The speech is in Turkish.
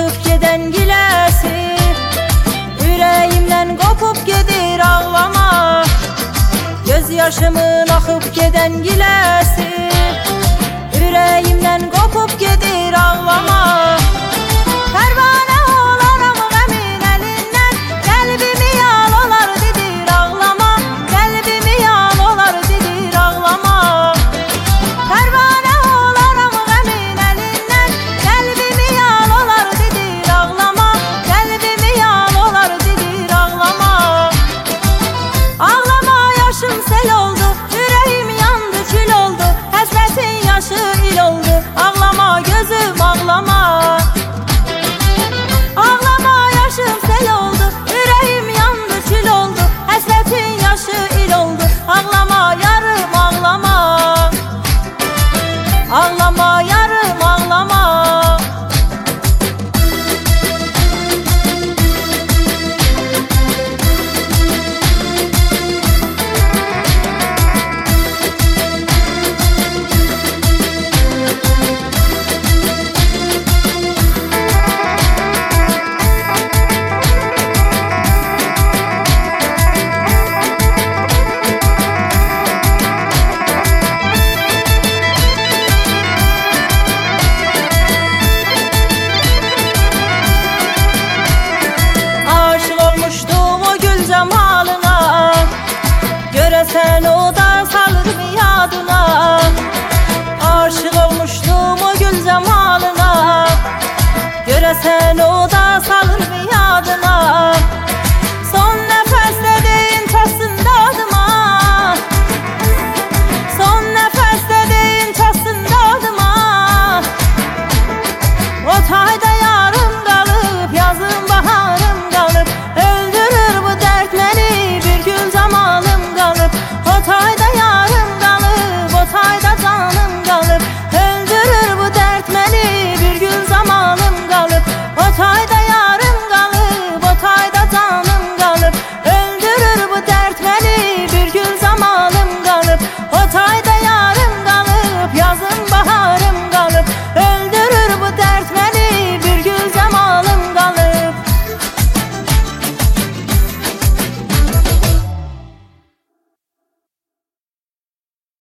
Uçup geden gilesi, yüreğimden kopup gedir ağlama. Göz yaşımın akıp geden gilesi, yüreğimden kopup gedir ağlama. Pervane olaram emin elinden, kalbimi yal olar dedir ağlama. Kalbimi yal olar dedir ağlama. Pervane olaram emin elinden, kalbimi yal olar dedir ağlama. Kalbimi yal olar dedir ağlama. Ağlama yaşım sel oldu, yüreğim yandı kül oldu. Hasretin yaşı il oldu, ağlama gözüm ağlama. Ağlama yaşım sel oldu, yüreğim yandı kül oldu. Hasretin yaşı il oldu, ağlama yarım ağlama. Ağlama yarım ağlama. Göresen o da salır mı yadına? Aşık olmuştum o gül cemalına. Göresen o da salır mı yadına?